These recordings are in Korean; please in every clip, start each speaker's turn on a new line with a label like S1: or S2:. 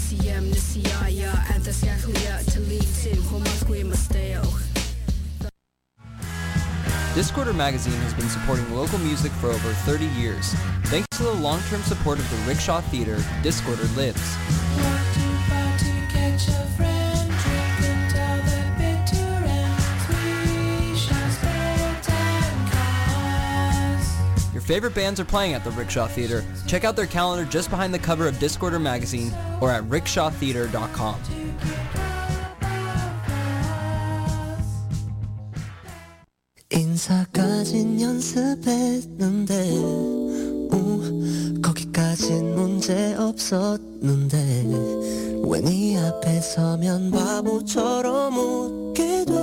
S1: DCM nisiyaya antas yakliya talitin homaskuya masteo.
S2: Discorder Magazine has been supporting local music for over 30 years. Thanks to the long-term support of the Rickshaw Theater, Discorder lives. Your favorite bands are playing at the Rickshaw Theater. Check out their calendar just behind the cover of Discorder Magazine or at rickshawtheater.com.
S3: 인사까진 연습했는데 거기까진 문제 없었는데 왜 네 앞에 서면 바보처럼 웃게 돼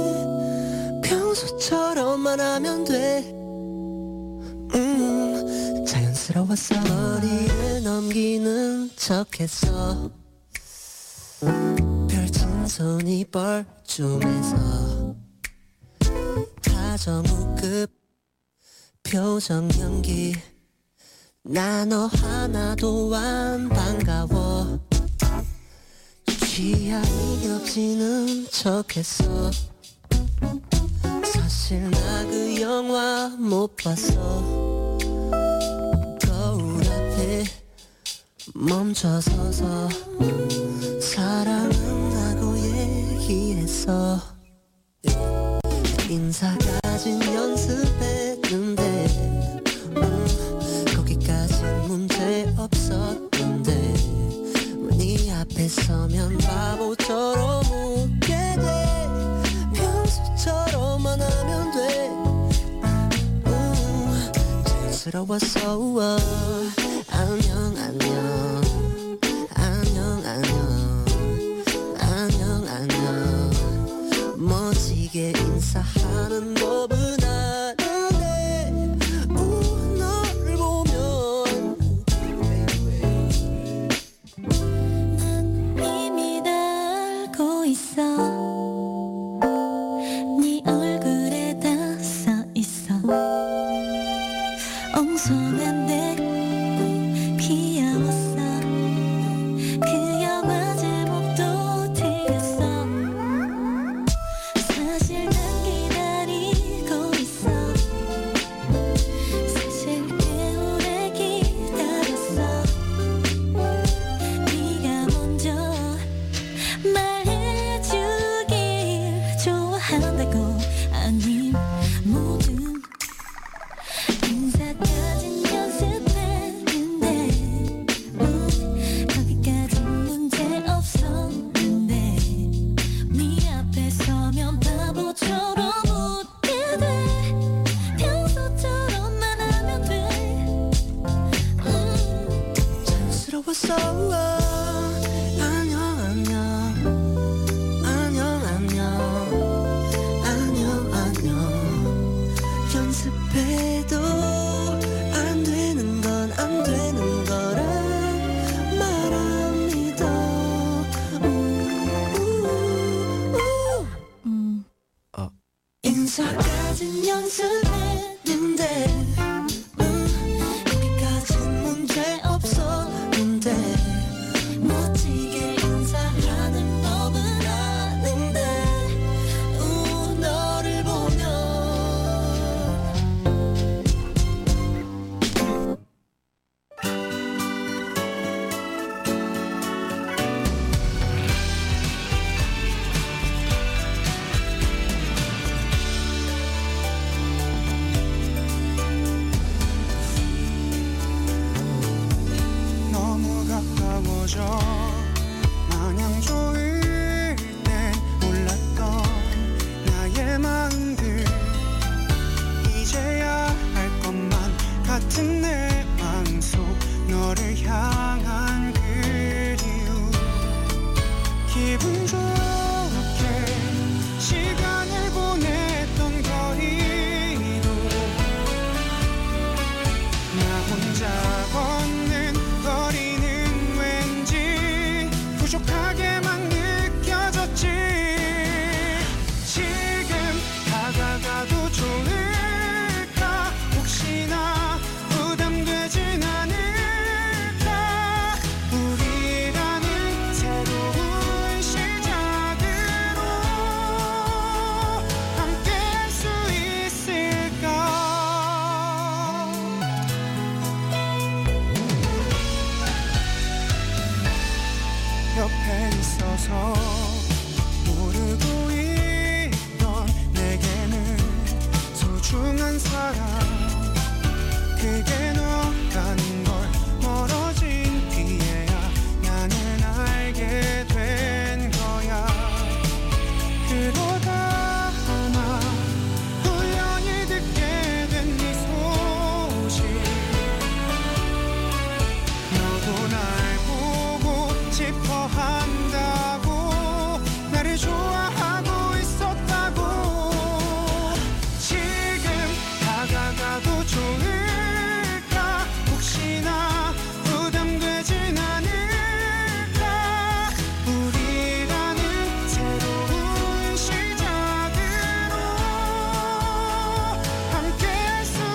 S3: 평소처럼만 하면 돼 자연스러웠어 머리를 넘기는 척했어 펼친 손이 뻘쭘해서 다정우급 표정 연기 나 너 하나도 안 반가워 취향이 겹치는 척했어 사실 나 그 영화 못 봤어 거울 앞에 멈춰서서 사랑한다고 얘기했어 인사까진 연습했는데 거기까진 문제 없었는데 네 앞에 서면 바보처럼 웃게 돼 평소처럼만 하면 돼 자연스러웠어 안녕 안녕 안녕 안녕 안녕 안녕 멋지게 인사하는 법은 아는데 너를 보면
S4: 난 이미 다 알고 있어 네 얼굴에 다 써있어 엉성한데 귀여웠어 그 영화 제목도 틀렸어 사실 난 기다리고 있어 사실 꽤 오래 기다렸어 네가 먼저 말해주길 좋아한다고 아님 모든 인사까진 연습했는데 거기까진 문제 없었는데 네 앞에 서면 바보처럼 웃게 돼 평소처럼만 하면 돼
S3: 자연스러웠어 안녕 안녕 안녕 안녕 안녕 안녕 연습해도 안 되는 건 안 되는 거란 말 안 믿어 인사까진 연습했는데 거기까진 문제 없었는데 멋지게 인사하는 법은 아는데 너를 보면
S5: 옆에 있어서 모르고 있던 내게는 소중한 사람 그게 너라는 걸 멀어진 뒤에야 나는 알게 된 거야. 그러다 하나 우연히 듣게 된 네 소식 너도 날 보고 싶어 한다고 나를 좋아하고 있었다고. 지금 다가가도 좋을까 혹시나 부담되진 않을까. 우리라는 새로운 시작으로 함께 할 수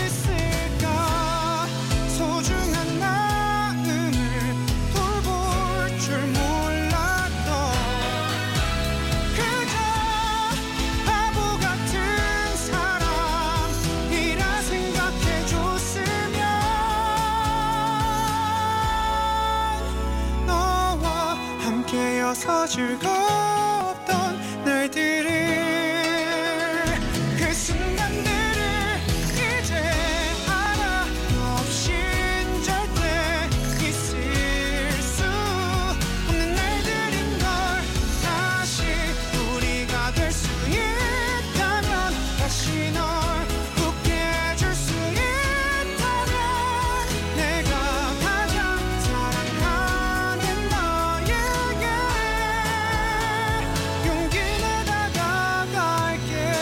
S5: 있을까. 소중한 마음을 돌볼 줄 몰랐던 그저 바보 같은 사람이라 생각해줬으면 너와 함께여서 즐거웠던 날들을 그 순간들을 이제 알아. 너 없인 절대 있을 수 없는 날들인 걸. 다시 우리가 될 수 있다면 다시 널 웃게 해줄 수 있다면 내가 가장 사랑하는 너에게 용기 내 다가갈게.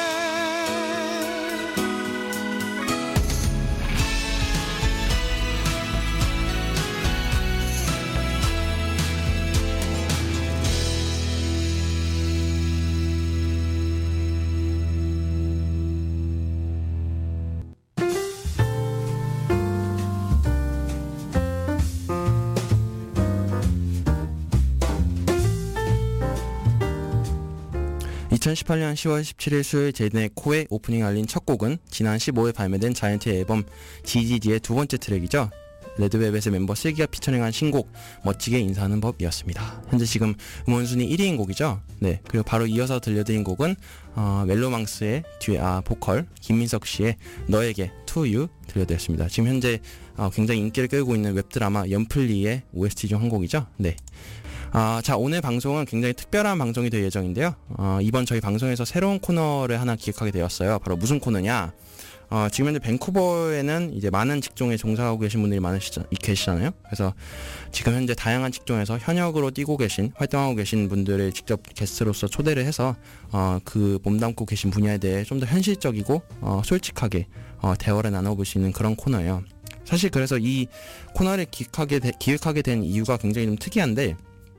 S6: (2018년 10월 17일) 수요일 제이든의 코의 오프닝 알린 첫 곡은 지난 15일 발매된 자이언티의 앨범 GGG의 두 번째 트랙이죠. 레드벨벳의 멤버 슬기가 피처링한 신곡 멋지게 인사하는 법이었습니다. 현재 지금 음원순위 1위인 곡이죠. 네, 그리고 바로 이어서 들려드린 곡은 멜로망스의 보컬 김민석 씨의 너에게 To You 들려드렸습니다. 지금 현재 굉장히 인기를 끌고 있는 웹드라마 연플리의 OST 중 한 곡이죠. 네. 자, 오늘 방송은 굉장히 특별한 방송이 될 예정인데요. 이번 저희 방송에서 새로운 코너를 하나 기획하게 되었어요. 바로 무슨 코너냐? 지금 현재 밴쿠버에는 이제 많은 직종에 종사하고 계신 분들이 계시잖아요. 그래서 지금 현재 다양한 직종에서 현역으로 활동하고 계신 분들을 직접 게스트로서 초대를 해서 그 몸담고 계신 분야에 대해 좀 더 현실적이고 솔직하게 대화를 나눠볼 수 있는 그런 코너예요. 사실 그래서 이 코너를 기획하게 된 이유가 굉장히 좀 특이한데,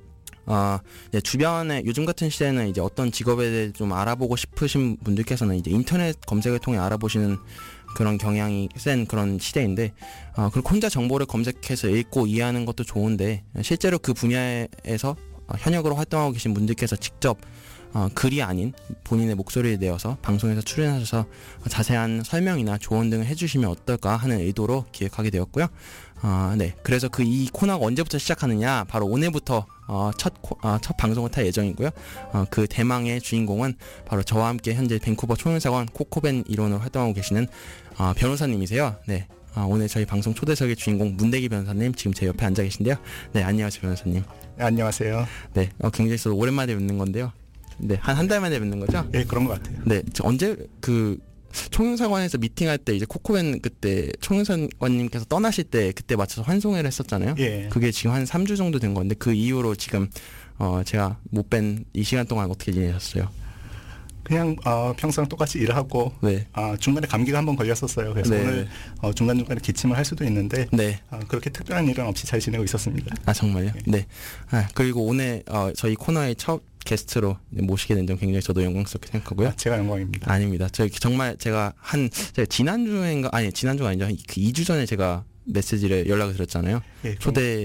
S6: 네, 주변에 요즘 같은 시대에는 이제 어떤 직업에 대해 좀 알아보고 싶으신 분들께서는 이제 인터넷 검색을 통해 알아보시는 그런 경향이 센 그런 시대인데, 그리고 혼자 정보를 검색해서 읽고 이해하는 것도 좋은데, 실제로 그 분야에서 현역으로 활동하고 계신 분들께서 직접 글이 아닌 본인의 목소리를 내어서 방송에서 출연하셔서 자세한 설명이나 조언 등을 해주시면 어떨까 하는 의도로 기획하게 되었고요. 네, 그래서 이 코너가 언제부터 시작하느냐, 바로 오늘부터 첫 방송을 탈 예정이고요. 그 대망의 주인공은 바로 저와 함께 현재 밴쿠버 총영사관 코코벤 일원으로 활동하고 계시는 변호사님이세요. 네, 오늘 저희 방송 초대석의 주인공 문대기 변호사님 지금 제 옆에 앉아 계신데요. 네, 안녕하세요 변호사님.
S5: 네, 안녕하세요.
S6: 네, 굉장히 저도 오랜만에 뵙는 건데요. 네, 한 달 만에 뵙는 거죠?
S5: 네, 그런 것 같아요.
S6: 네, 언제 총영사관에서 미팅할 때 이제 코코벤 그때 총영사관님께서 떠나실 때 그때 맞춰서 환송회를 했었잖아요.
S5: 예.
S6: 그게 지금 한 3주 정도 된 건데 그 이후로 지금 제가 못 뵌 이 시간 동안 어떻게 지내셨어요?
S5: 그냥 평소랑 똑같이 일을 하고,
S6: 네.
S5: 중간에 감기가 한번 걸렸었어요. 그래서
S6: 네.
S5: 오늘 중간중간에 기침을 할 수도 있는데,
S6: 네.
S5: 그렇게 특별한 일은 없이 잘 지내고 있었습니다.
S6: 아, 정말요?
S5: 네.
S6: 네. 그리고 오늘 저희 코너의 첫 게스트로 모시게 된 점 굉장히 저도 영광스럽게 생각하고요.
S5: 제가 영광입니다.
S6: 아닙니다. 정말 제가 지난주가 아니죠. 그 2주 전에 제가 연락을 드렸잖아요.
S5: 예,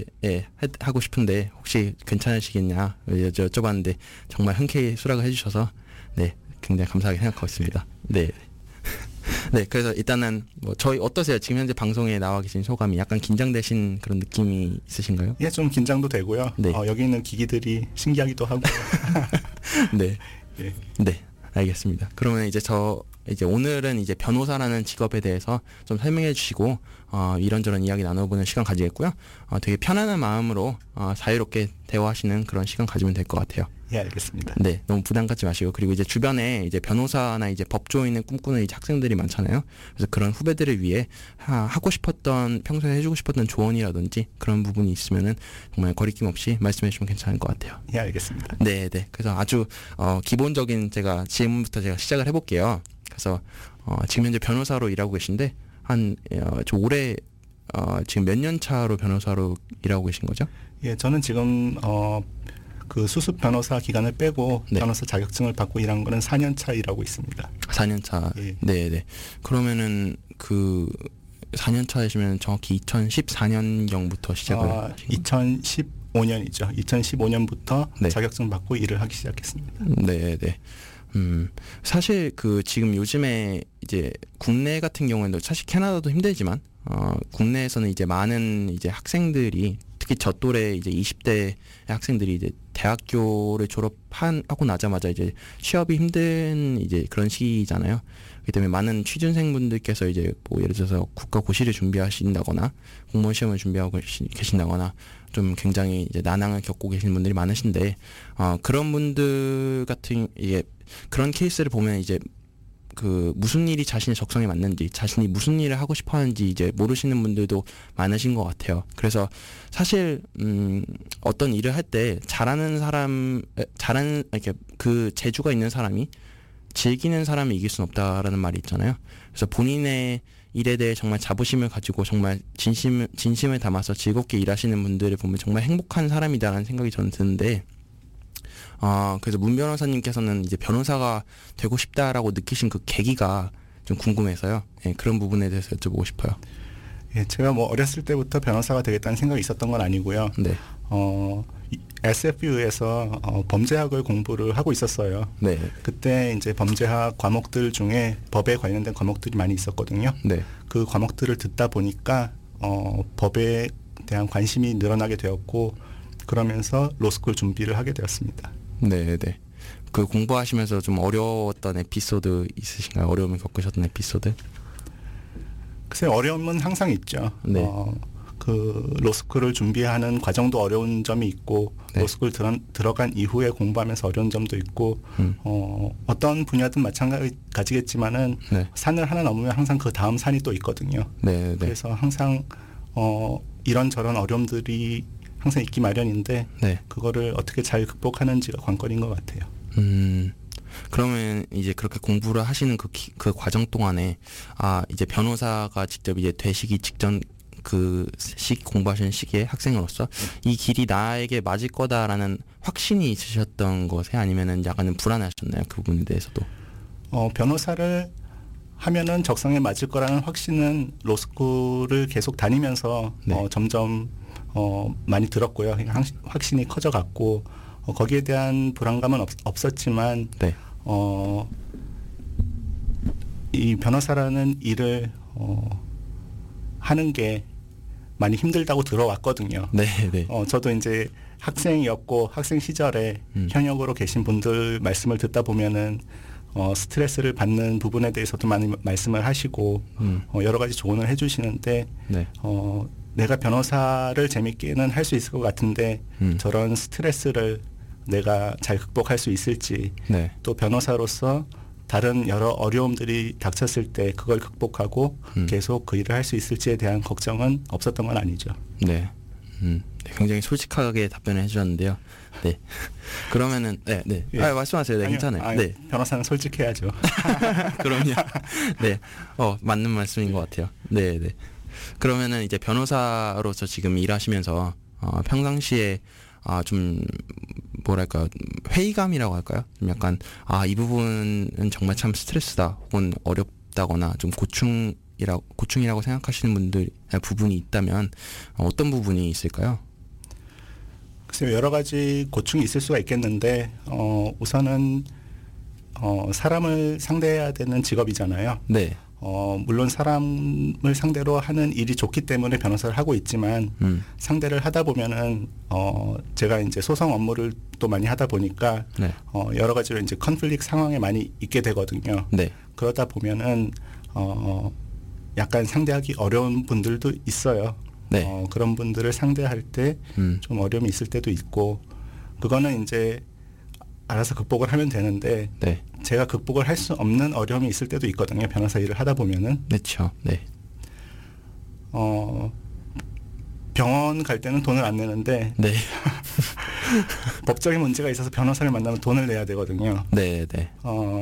S6: 하고 싶은데 혹시 괜찮으시겠냐 여쭤봤는데 정말 흔쾌히 수락을 해주셔서 네, 굉장히 감사하게 생각하고 있습니다. 네. 네, 그래서 일단은 뭐 저희 어떠세요? 지금 현재 방송에 나와 계신 소감이 약간 긴장되신 그런 느낌이 있으신가요?
S5: 예, 좀 긴장도 되고요.
S6: 네.
S5: 여기 있는 기기들이 신기하기도 하고.
S6: 네,
S5: 예.
S6: 네, 알겠습니다. 그러면 이제 오늘은 이제 변호사라는 직업에 대해서 좀 설명해 주시고 이런저런 이야기 나눠보는 시간 가지겠고요. 되게 편안한 마음으로 자유롭게 대화하시는 그런 시간 가지면 될 것 같아요.
S5: 예, 알겠습니다.
S6: 네, 너무 부담 갖지 마시고 그리고 이제 주변에 이제 변호사나 이제 법조인을 꿈꾸는 이제 학생들이 많잖아요. 그래서 그런 후배들을 위해 하고 싶었던 평소에 해주고 싶었던 조언이라든지 그런 부분이 있으면은 정말 거리낌 없이 말씀해 주시면 괜찮을 것 같아요.
S5: 예, 알겠습니다.
S6: 네, 네. 그래서 아주 기본적인 제가 질문부터 제가 시작을 해볼게요. 그래서 지금 현재 변호사로 일하고 계신데 저 올해 지금 몇 년 차로 변호사로 일하고 계신 거죠?
S5: 예, 저는 지금 그 수습 변호사 기간을 빼고
S6: 네.
S5: 변호사 자격증을 받고 일한 거는 4년 차 일하고 있습니다.
S6: 4년 차.
S5: 예.
S6: 네, 네. 그러면은 그 4년 차이시면 정확히 2014년경부터 시작을 하신
S5: 2015년이죠. 2015년부터
S6: 네.
S5: 자격증 받고 일을 하기 시작했습니다.
S6: 네, 네. 사실 그 지금 요즘에 이제 국내 같은 경우에도 사실 캐나다도 힘들지만 국내에서는 이제 많은 이제 학생들이 특히 저 또래 이제 20대 학생들이 이제 대학교를 졸업하고 나자마자 이제 취업이 힘든 이제 그런 시기잖아요. 그렇기 때문에 많은 취준생분들께서 이제 뭐 예를 들어서 국가고시를 준비하신다거나 공무원 시험을 준비하고 계신다거나 좀 굉장히 이제 난항을 겪고 계신 분들이 많으신데 그런 분들 같은 이게 그런 케이스를 보면 이제 그 무슨 일이 자신의 적성에 맞는지 자신이 무슨 일을 하고 싶어 하는지 이제 모르시는 분들도 많으신 것 같아요. 그래서 사실 어떤 일을 할 때 잘하는 이렇게 그 재주가 있는 사람이 즐기는 사람이 이길 수는 없다라는 말이 있잖아요. 그래서 본인의 일에 대해 정말 자부심을 가지고 정말 진심을 담아서 즐겁게 일하시는 분들을 보면 정말 행복한 사람이다라는 생각이 저는 드는데 그래서 문 변호사님께서는 이제 변호사가 되고 싶다라고 느끼신 그 계기가 좀 궁금해서요. 네, 그런 부분에 대해서 여쭤보고 싶어요.
S5: 예, 제가 뭐 어렸을 때부터 변호사가 되겠다는 생각이 있었던 건 아니고요.
S6: 네.
S5: SFU에서 범죄학을 공부를 하고 있었어요.
S6: 네.
S5: 그때 이제 범죄학 과목들 중에 법에 관련된 과목들이 많이 있었거든요.
S6: 네.
S5: 그 과목들을 듣다 보니까 법에 대한 관심이 늘어나게 되었고 그러면서 로스쿨 준비를 하게 되었습니다.
S6: 네, 네. 그 공부하시면서 좀 어려웠던 에피소드 있으신가요? 어려움을 겪으셨던 에피소드?
S5: 글쎄 어려움은 항상 있죠.
S6: 네.
S5: 그 로스쿨을 준비하는 과정도 어려운 점이 있고
S6: 네.
S5: 로스쿨 들어간 이후에 공부하면서 어려운 점도 있고 어떤 분야든 마찬가지겠지만은
S6: 네.
S5: 산을 하나 넘으면 항상 그 다음 산이 또 있거든요.
S6: 네, 네.
S5: 그래서 항상 이런저런 어려움들이 항상 있기 마련인데
S6: 네.
S5: 그거를 어떻게 잘 극복하는지가 관건인 것 같아요.
S6: 그러면 이제 그렇게 공부를 하시는 그 과정 동안에 이제 변호사가 직접 이제 되시기 직전 그 공부하시는 시기에 학생으로서 이 길이 나에게 맞을 거다라는 확신이 있으셨던 것에 아니면은 약간은 불안하셨나요? 그 부분에 대해서도.
S5: 변호사를 하면은 적성에 맞을 거라는 확신은 로스쿨을 계속 다니면서
S6: 네.
S5: 점점 많이 들었고요. 확신이 커져갔고 거기에 대한 불안감은 없었지만
S6: 네.
S5: 이 변호사라는 일을 하는 게 많이 힘들다고 들어왔거든요.
S6: 네, 네.
S5: 저도 이제 학생이었고 학생 시절에 현역으로 계신 분들 말씀을 듣다 보면은 스트레스를 받는 부분에 대해서도 많이 말씀을 하시고 여러 가지 조언을 해주시는데
S6: 네.
S5: 내가 변호사를 재밌게는 할 수 있을 것 같은데 저런 스트레스를 내가 잘 극복할 수 있을지
S6: 네.
S5: 또 변호사로서 다른 여러 어려움들이 닥쳤을 때 그걸 극복하고 계속 그 일을 할 수 있을지에 대한 걱정은 없었던 건 아니죠.
S6: 네. 네, 굉장히 솔직하게 답변을 해주셨는데요. 네. 그러면은 네, 네.
S5: 예.
S6: 말씀하세요. 네,
S5: 아니요,
S6: 괜찮아요. 네.
S5: 변호사는 솔직해야죠.
S6: 그럼요. 네. 맞는 말씀인 것 같아요. 네, 네. 그러면은 이제 변호사로서 지금 일하시면서 평상시에 좀 뭐랄까 회의감이라고 할까요? 좀 약간 이 부분은 정말 참 스트레스다 혹은 어렵다거나 좀 고충이라고 생각하시는 부분이 있다면 어떤 부분이 있을까요?
S5: 글쎄요, 여러 가지 고충이 있을 수가 있겠는데 우선은 사람을 상대해야 되는 직업이잖아요.
S6: 네.
S5: 물론 사람을 상대로 하는 일이 좋기 때문에 변호사를 하고 있지만 상대를 하다 보면은 제가 이제 소송 업무를 또 많이 하다 보니까
S6: 네.
S5: 여러 가지로 이제 컨플릭트 상황에 많이 있게 되거든요.
S6: 네.
S5: 그러다 보면은 약간 상대하기 어려운 분들도 있어요.
S6: 네.
S5: 그런 분들을 상대할 때 좀 어려움이 있을 때도 있고 그거는 이제 알아서 극복을 하면 되는데
S6: 네.
S5: 제가 극복을 할 수 없는 어려움이 있을 때도 있거든요. 변호사 일을 하다 보면은.
S6: 그렇죠. 네.
S5: 병원 갈 때는 돈을 안 내는데
S6: 네.
S5: 법적인 문제가 있어서 변호사를 만나면 돈을 내야 되거든요.
S6: 네, 네.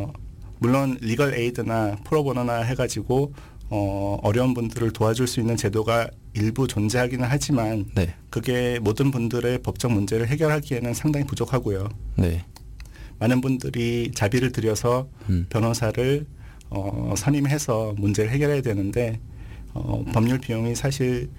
S5: 물론 리걸 에이드나 프로보노나 해가지고 어려운 분들을 도와줄 수 있는 제도가 일부 존재하기는 하지만
S6: 네.
S5: 그게 모든 분들의 법적 문제를 해결하기에는 상당히 부족하고요.
S6: 네.
S5: 많은 분들이 자비를 들여서 변호사를 선임해서 문제를 해결해야 되는데 법률 비용이 사실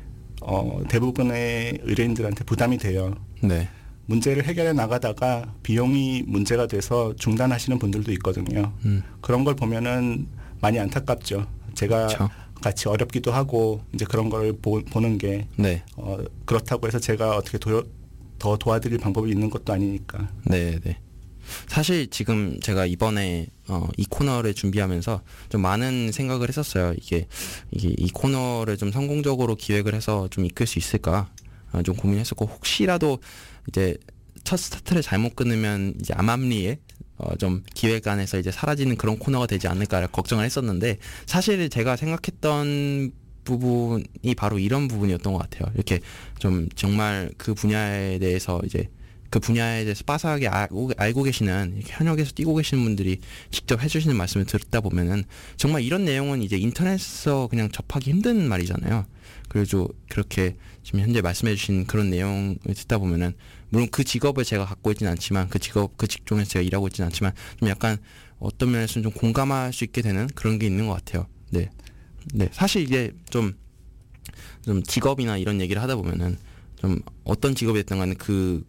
S5: 대부분의 의뢰인들한테 부담이 돼요.
S6: 네.
S5: 문제를 해결해 나가다가 비용이 문제가 돼서 중단하시는 분들도 있거든요. 그런 걸 보면은 많이 안타깝죠. 제가
S6: 그렇죠.
S5: 같이 어렵기도 하고 이제 그런 걸 보는 게
S6: 네.
S5: 그렇다고 해서 제가 어떻게 더 도와드릴 방법이 있는 것도 아니니까.
S6: 네, 네. 사실 지금 제가 이번에 이 코너를 준비하면서 좀 많은 생각을 했었어요. 이게 이 코너를 좀 성공적으로 기획을 해서 좀 이끌 수 있을까 좀 고민했었고 혹시라도 이제 첫 스타트를 잘못 끊으면 이제 암암리에 좀 기획안에서 이제 사라지는 그런 코너가 되지 않을까 걱정을 했었는데 사실 제가 생각했던 부분이 바로 이런 부분이었던 것 같아요. 이렇게 좀 정말 그 분야에 대해서 이제 그 분야에 대해서 빠삭하게 알고 계시는 이렇게 현역에서 뛰고 계시는 분들이 직접 해주시는 말씀을 듣다 보면은 정말 이런 내용은 이제 인터넷에서 그냥 접하기 힘든 말이잖아요. 그래도 그렇게 지금 현재 말씀해주신 그런 내용을 듣다 보면은 물론 그 직업을 제가 갖고 있지는 않지만 그 직종에서 제가 일하고 있지는 않지만 좀 약간 어떤 면에서는 좀 공감할 수 있게 되는 그런 게 있는 것 같아요. 네, 네. 사실 이게 좀 직업이나 이런 얘기를 하다 보면은 좀 어떤 직업이 됐든 간에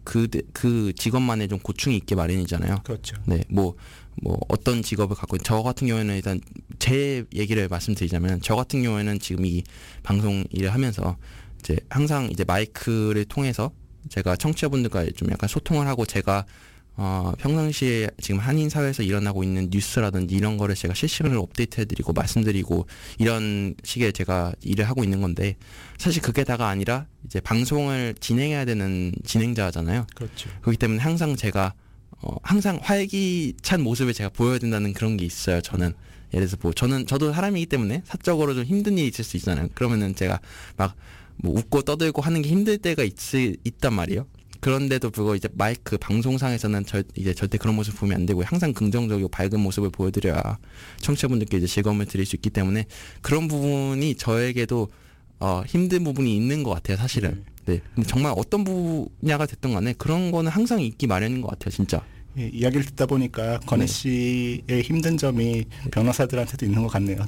S6: 그 직업만의 좀 고충이 있게 마련이잖아요.
S5: 그렇죠.
S6: 네, 뭐 어떤 직업을 갖고 저 같은 경우에는 일단 제 얘기를 말씀드리자면 저 같은 경우에는 지금 이 방송 일을 하면서 이제 항상 이제 마이크를 통해서 제가 청취자분들과 좀 약간 소통을 하고 제가 평상시에 지금 한인 사회에서 일어나고 있는 뉴스라든지 이런 거를 제가 실시간으로 업데이트해드리고 말씀드리고 이런 식의 제가 일을 하고 있는 건데 사실 그게 다가 아니라 이제 방송을 진행해야 되는 진행자잖아요.
S5: 그렇죠.
S6: 그렇기 때문에 항상 제가 항상 활기찬 모습을 제가 보여야 된다는 그런 게 있어요. 저는 예를 들어서 뭐 저도 사람이기 때문에 사적으로 좀 힘든 일이 있을 수 있잖아요. 그러면은 제가 막 뭐 웃고 떠들고 하는 게 힘들 때가 있단 말이에요. 그런데도 불구하고 이제 마이크 방송상에서는 이제 절대 그런 모습 보면 안 되고 항상 긍정적이고 밝은 모습을 보여드려야 청취자분들께 이제 즐거움을 드릴 수 있기 때문에 그런 부분이 저에게도 힘든 부분이 있는 것 같아요, 사실은. 네. 근데 정말 어떤 분야가 됐든 간에 그런 거는 항상 있기 마련인 것 같아요, 진짜.
S5: 예, 이야기를 듣다 보니까 건희
S6: 네.
S5: 씨의 힘든 점이 변호사들한테도 있는 것 같네요.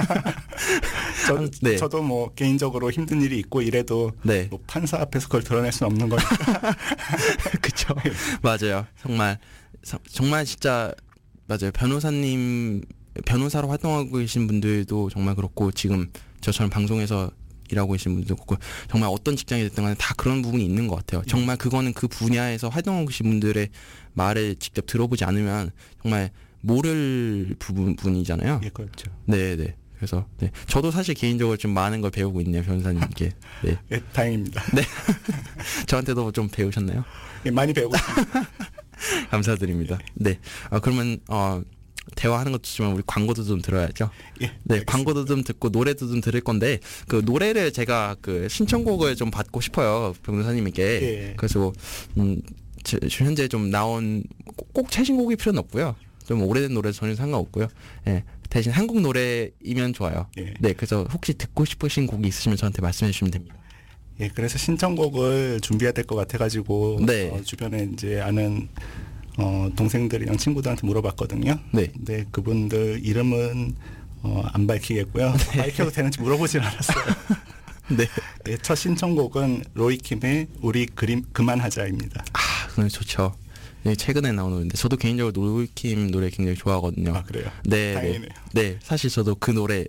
S6: 네.
S5: 저도 뭐 개인적으로 힘든 일이 있고 이래도
S6: 네.
S5: 뭐 판사 앞에서 그걸 드러낼 수는 없는 거니까.
S6: 그쵸. 맞아요. 정말 진짜 맞아요. 변호사로 활동하고 계신 분들도 정말 그렇고 지금 저처럼 방송에서 일하고 계신 분들도 그렇고 정말 어떤 직장이 됐든 간에 다 그런 부분이 있는 것 같아요. 정말 그거는 그 분야에서 활동하고 계신 분들의 말을 직접 들어보지 않으면 정말 모를 부분이잖아요.
S5: 예, 그렇죠.
S6: 네네. 그래서 네. 저도 사실 개인적으로 좀 많은 걸 배우고 있네요, 변호사님께. 네.
S5: 예, 다행입니다.
S6: 네. 저한테도 좀 배우셨나요?
S5: 예, 많이 배우고 있습니다.
S6: 감사드립니다. 네. 그러면 대화하는 것도 좋지만 우리 광고도 좀 들어야죠.
S5: 예,
S6: 네,
S5: 알겠습니다.
S6: 광고도 좀 듣고 노래도 좀 들을 건데 그 노래를 제가 그 신청곡을 좀 받고 싶어요, 변호사님에게.
S5: 예.
S6: 그래서 현재 좀 나온 꼭 최신곡일 필요는 없고요. 좀 오래된 노래 전혀 상관없고요. 예. 대신 한국 노래이면 좋아요.
S5: 예.
S6: 네, 그래서 혹시 듣고 싶으신 곡이 있으시면 저한테 말씀해 주시면 됩니다.
S5: 예, 그래서 신청곡을 준비해야 될 것 같아가지고
S6: 네.
S5: 주변에 이제 아는 동생들이랑 친구들한테 물어봤거든요.
S6: 네.
S5: 근데 그분들 이름은 안 밝히겠고요. 밝혀도 되는지 물어보진 않았어요.
S6: 네.
S5: 네, 첫 신청곡은 로이킴의 우리 그만하자입니다.
S6: 그럼 좋죠. 네, 최근에 나온 노래인데 저도 개인적으로 노을킴 노래 굉장히 좋아하거든요.
S5: 아 그래요?
S6: 네,
S5: 다행이네요.
S6: 네, 사실 저도 그 노래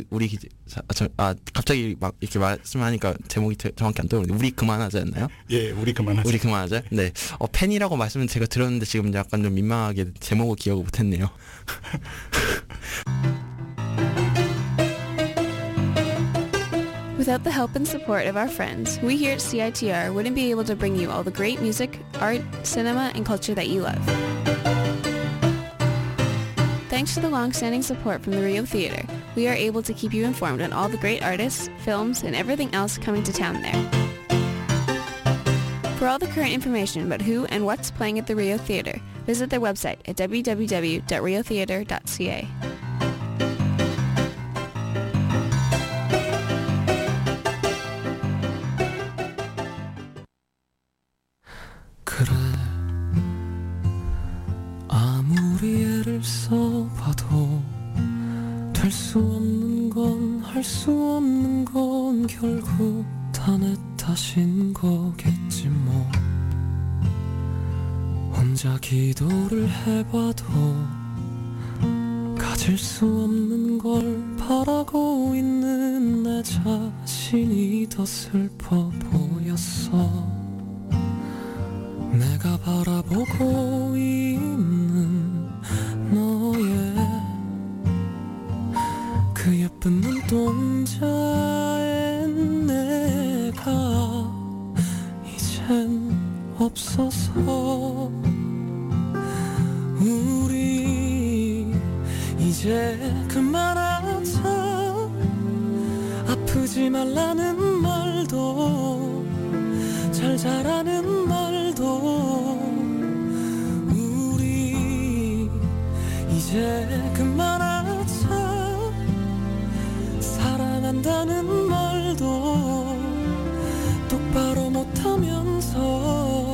S6: 갑자기 막 이렇게 말씀하니까 제목이 정확히 안 떠오르는데 우리 그만하자였나요?
S5: 예, 우리 그만하자.
S6: 우리 그만하자. 네, 팬이라고 말씀은 제가 드렸는데 지금 약간 좀 민망하게 제목을 기억을 못했네요.
S1: Without the help and support of our friends, we here at CITR wouldn't be able to bring you all the great music, art, cinema, and culture that you love. Thanks to the long-standing support from the Rio Theater, we are able to keep you informed on all the great artists, films, and everything else coming to town there. For all the current information about who and what's playing at the Rio Theater, visit their website at www.riotheater.ca.
S7: 그래 아무리 애를 써봐도 될 수 없는 건 할 수 없는 건 결국 다 내 탓인 거겠지 뭐 혼자 기도를 해봐도 가질 수 없는 걸 바라고 있는 내 자신이 더 슬퍼 보였어 내가 바라보고 있는 너의 그 예쁜 눈동자에 내가 이젠 없어서 우리 이제 그만하자 아프지 말라는 말도 잘 자라는 말도 우리 이제 그만하자 사랑한다는 말도 똑바로 못하면서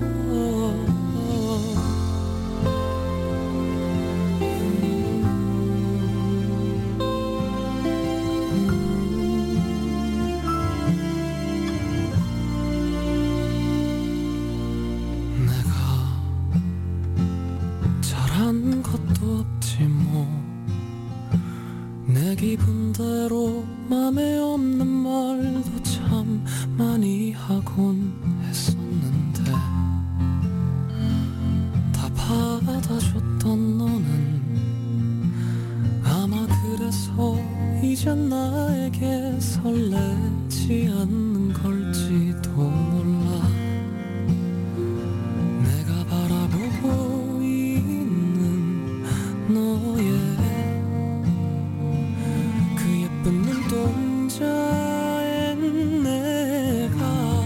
S7: 잘한 것도 없지 뭐 내 기분대로 맘에 없는 말도 참 많이 하곤 했었는데 다 받아줬던 너는 아마 그래서 이젠 나에게 설레지 않는 걸지도 몰라 내가 바라보고 있는 너의 그 예쁜 눈동자엔 내가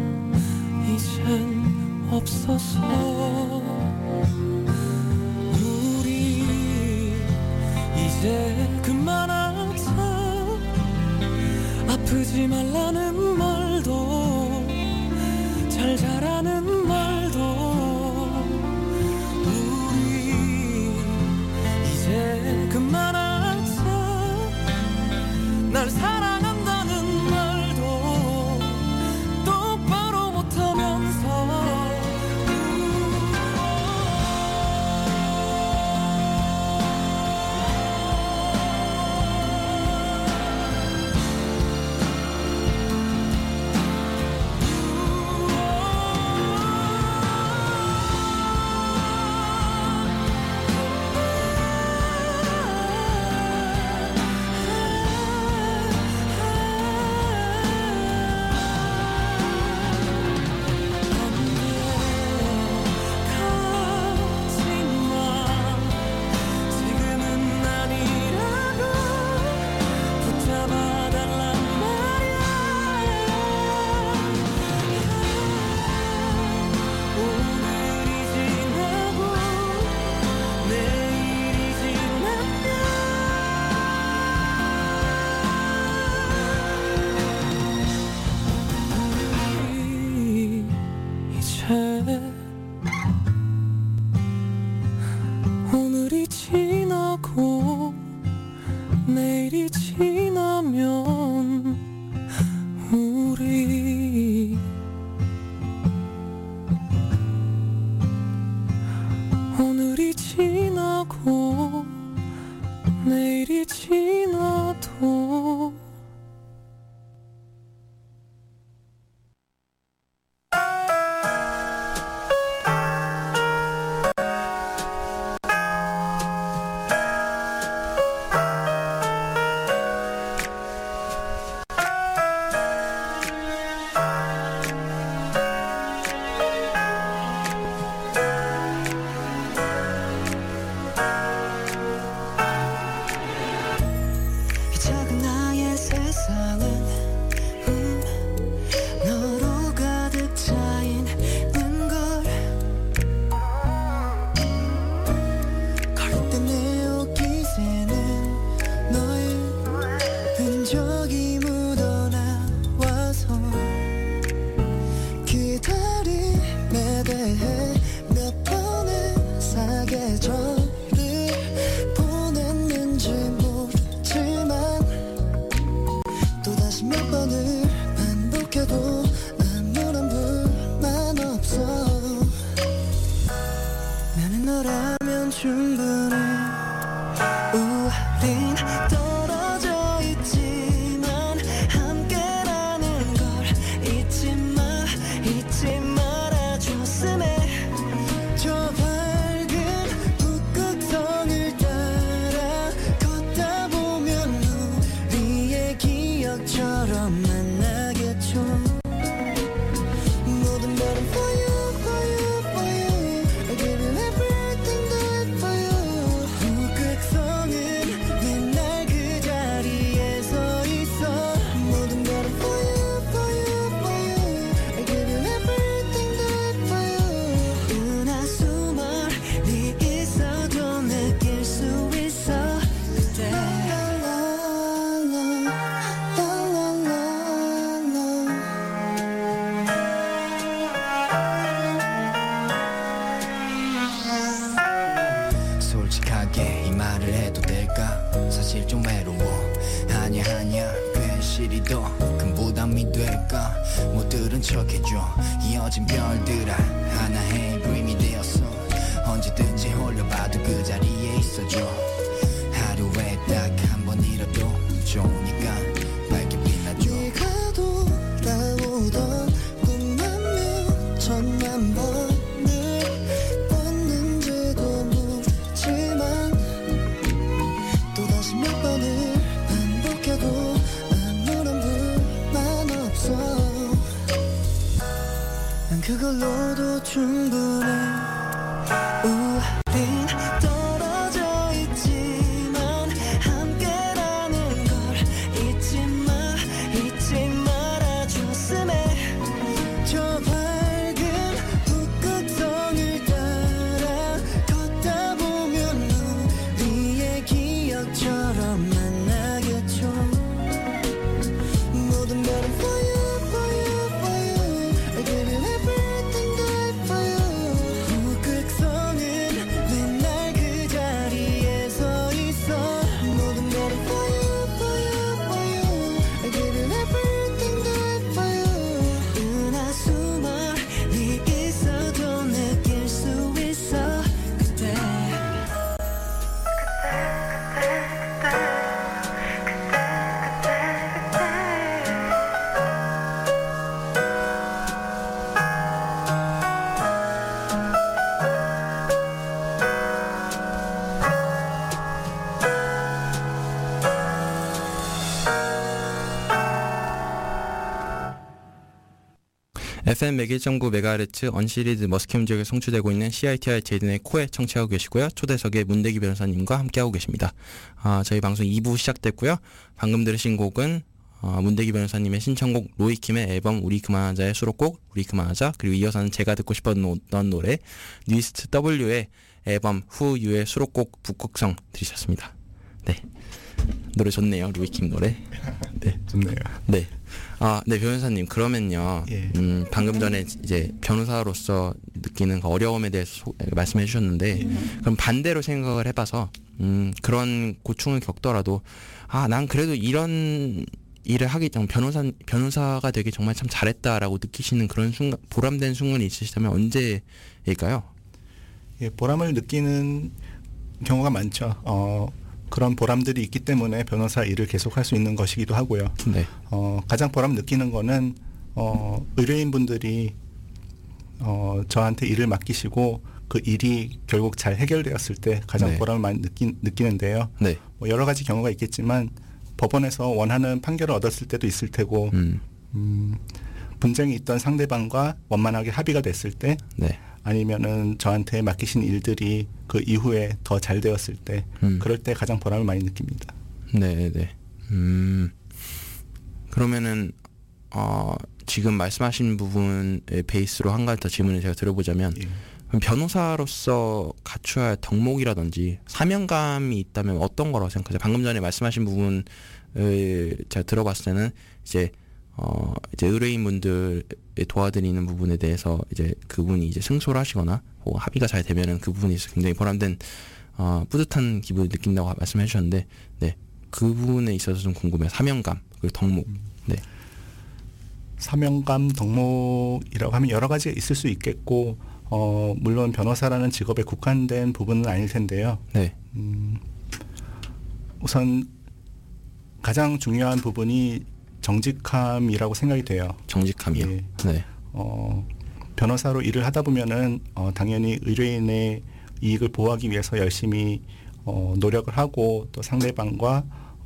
S7: 이젠 없어서 우리 이제 그만하자 아프지 말라는 말도 잘 자라는 말도 우리 이제 그만하자 날 사랑한다는 말도 똑바로 못하면서 오늘이 지나고 내일이 지나면 우리
S3: 충분해 우린 떨어져 있지만 함께라는 걸 잊지 말아줬음에 저 밝은 북극성을 따라 걷다 보면 우리의 기억처럼 만나겠죠 모든 말은 for you, for you, for you I give you everything that for you 북극성은 맨날 그 자리에 서 있어 모든 말은 for you, for you, for you I give you everything that for you 은하수mar이 있어도 느낄 수 있어 그때 솔직하게 이 말을 해도 될까 사실 좀 외로워 아니야 괜시리 더 큰 부담이 될까 못 들은 척해줘 이어진 별들아 하나의 dream이 되었어 언제든지 홀려봐도 그 자리에 있어줘 하루에 딱 한 번이라도 좋으니까 밝게 빛나줘 네가 돌아오던 꿈만 천만 번을 꿨는지도 모르지만 또다시 몇 번을 반복해도 아무런 불만 없어 난 그걸로도 충분해 우린 떨어져 있지만 함께라는 걸 잊지 말아줬음에 저 밝은 북극성을 따라 걷다 보면 우리의 기억처럼 만나겠죠 모든 말은 for you, for you, for you I give you everything that for you 북극성은 맨날 그 자리에 서 있어 모든 말은 for you, for you, for you I give you everything that for you 은하수mar이 있어도 느낄 수 있어 그때
S6: FM 101.9MHz 언시리드 머스캠 지역에 송출되고 있는 CITR 제이든의 코에 청취하고 계시고요. 초대석의 문대기 변호사님과 함께하고 계십니다. 저희 방송 2부 시작됐고요. 방금 들으신 곡은 문대기 변호사님의 신청곡 로이킴의 앨범 우리 그만하자의 수록곡 우리 그만하자, 그리고 이어서는 제가 듣고 싶었던 노래 뉴이스트 W의 앨범 후유의 수록곡 북극성 들으셨습니다. 네, 노래 좋네요. 로이킴 노래.
S5: 네, 좋네요.
S6: 네. 네, 변호사님, 그러면요.
S5: 예.
S6: 방금 전에 이제 변호사로서 느끼는 그 어려움에 대해서 말씀해 주셨는데, 그럼 반대로 생각을 해봐서, 그런 고충을 겪더라도, 난 그래도 이런 일을 하기 전 변호사가 되기 정말 참 잘했다라고 느끼시는 그런 순간, 보람된 순간이 있으시다면 언제일까요?
S5: 예, 보람을 느끼는 경우가 많죠. 그런 보람들이 있기 때문에 변호사 일을 계속할 수 있는 것이기도 하고요.
S6: 네.
S5: 가장 보람 느끼는 거는 의뢰인분들이 저한테 일을 맡기시고 그 일이 결국 잘 해결되었을 때 가장
S6: 네.
S5: 보람을 많이 느끼는데요.
S6: 네.
S5: 뭐 여러 가지 경우가 있겠지만 법원에서 원하는 판결을 얻었을 때도 있을 테고 분쟁이 있던 상대방과 원만하게 합의가 됐을 때
S6: 네.
S5: 아니면은 저한테 맡기신 일들이 그 이후에 더 잘 되었을 때 그럴 때 가장 보람을 많이 느낍니다.
S6: 네, 네. 그러면은 지금 말씀하신 부분의 베이스로 한 가지 더 질문을 제가 드려보자면
S5: 예.
S6: 그럼 변호사로서 갖춰야 할 덕목이라든지 사명감이 있다면 어떤 거라고 생각하세요? 방금 전에 말씀하신 부분을 제가 들어봤을 때는 이제 의뢰인분들 도와드리는 부분에 대해서 이제 그분이 이제 승소를 하시거나 혹은 합의가 잘 되면은 그 부분이 굉장히 보람된 뿌듯한 기분을 느낀다고 말씀해 주셨는데, 네, 그 부분에 있어서 좀 궁금해요. 사명감 그리고 덕목. 네.
S5: 사명감, 덕목이라고 하면 여러 가지가 있을 수 있겠고 물론 변호사라는 직업에 국한된 부분은 아닐 텐데요.
S6: 네.
S5: 우선 가장 중요한 부분이 정직함이라고 생각이 돼요.
S6: 정직함이요.
S5: 예.
S6: 네.
S5: 변호사로 일을 하다 보면은 당연히 의뢰인의 이익을 보호하기 위해서 열심히 노력을 하고 또 상대방과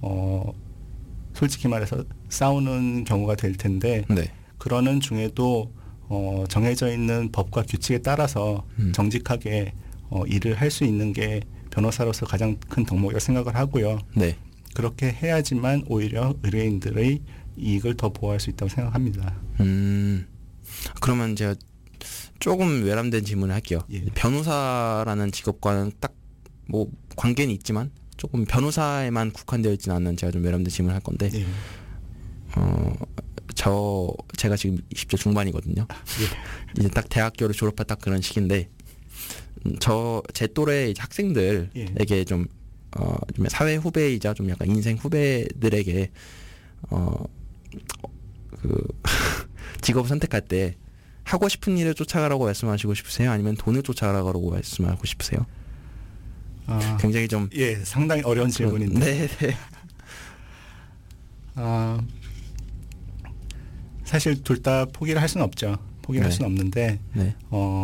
S5: 솔직히 말해서 싸우는 경우가 될 텐데
S6: 네.
S5: 그러는 중에도 정해져 있는 법과 규칙에 따라서 정직하게 일을 할 수 있는 게 변호사로서 가장 큰 덕목이라고 생각을 하고요.
S6: 네.
S5: 그렇게 해야지만 오히려 의뢰인들의 이익을 더 보호할 수 있다고 생각합니다.
S6: 그러면 제가 조금 외람된 질문을 할게요.
S5: 예.
S6: 변호사라는 직업과는 딱 뭐 관계는 있지만 조금 변호사에만 국한되어 있지는 않는 제가 좀 외람된 질문을 할 건데
S5: 예.
S6: 제가 지금 20대 중반이거든요. 이제 딱 대학교를 졸업할 딱 그런 시기인데 제 또래 이제 학생들에게 좀 사회 후배이자 좀 약간 인생 후배들에게 그 직업을 선택할 때 하고 싶은 일을 쫓아가라고 말씀하시고 싶으세요? 아니면 돈을 쫓아가라고 말씀하고 싶으세요? 굉장히 좀
S5: 예, 상당히 어려운 질문인데.
S6: 네, 네.
S5: 사실 둘 다 포기를 할 수는 없죠. 포기를 할
S6: 네.
S5: 수는 없는데
S6: 네.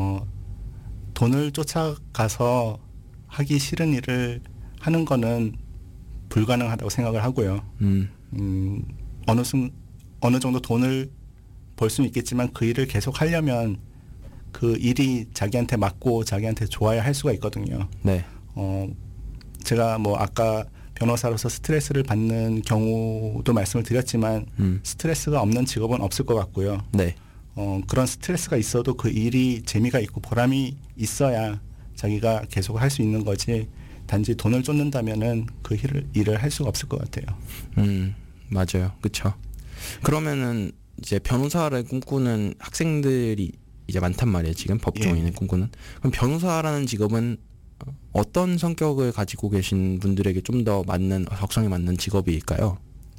S5: 돈을 쫓아가서 하기 싫은 일을 하는 거는 불가능하다고 생각을 하고요. 어느 정도 돈을 벌 수는 있겠지만 그 일을 계속 하려면 그 일이 자기한테 맞고 자기한테 좋아야 할 수가 있거든요.
S6: 네.
S5: 제가 뭐 아까 변호사로서 스트레스를 받는 경우도 말씀을 드렸지만 스트레스가 없는 직업은 없을 것 같고요.
S6: 네.
S5: 그런 스트레스가 있어도 그 일이 재미가 있고 보람이 있어야 자기가 계속 할 수 있는 거지 단지 돈을 쫓는다면은 그 일을 할 수가 없을 것 같아요.
S6: 맞아요. 그렇죠. 그러면은 이제 변호사를 꿈꾸는 학생들이 이제 많단 말이에요. 지금 법조인을
S5: 예.
S6: 꿈꾸는. 그럼 변호사라는 직업은 어떤 성격을 가지고 계신 분들에게 좀 더 맞는 적성에 맞는 직업일까요?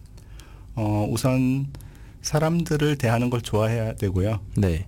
S5: 우선 사람들을 대하는 걸 좋아해야 되고요.
S6: 네.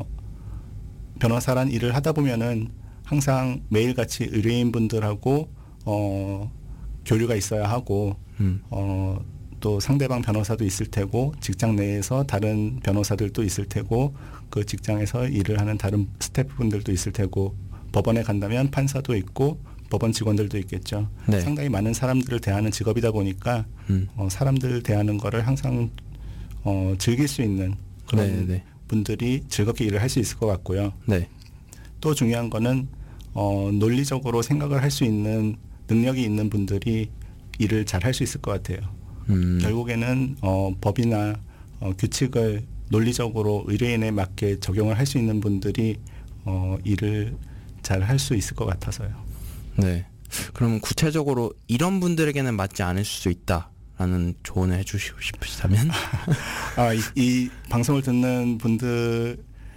S5: 변호사란 일을 하다 보면은 항상 매일같이 의뢰인분들하고 교류가 있어야 하고 또 상대방 변호사도 있을 테고 직장 내에서 다른 변호사들도 있을 테고 그 직장에서 일을 하는 다른 스태프분들도 있을 테고 법원에 간다면 판사도 있고 법원 직원들도 있겠죠.
S6: 네.
S5: 상당히 많은 사람들을 대하는 직업이다 보니까 사람들 대하는 거를 항상 즐길 수 있는 그런
S6: 네.
S5: 분들이 즐겁게 일을 할 수 있을 것 같고요.
S6: 네.
S5: 또 중요한 거는 논리적으로 생각을 할 수 있는 능력이 있는 분들이 일을 잘 할 수 있을 것 같아요. 결국에는 법이나 규칙을 논리적으로 의뢰인에 맞게 적용을 할 수 있는 분들이 일을 잘 할 수 있을 것 같아서요.
S6: 네. 그럼 구체적으로 이런 분들에게는 맞지 않을 수 있다라는 조언을 해주시고 싶으시다면?
S5: 이 방송을 듣는 분들이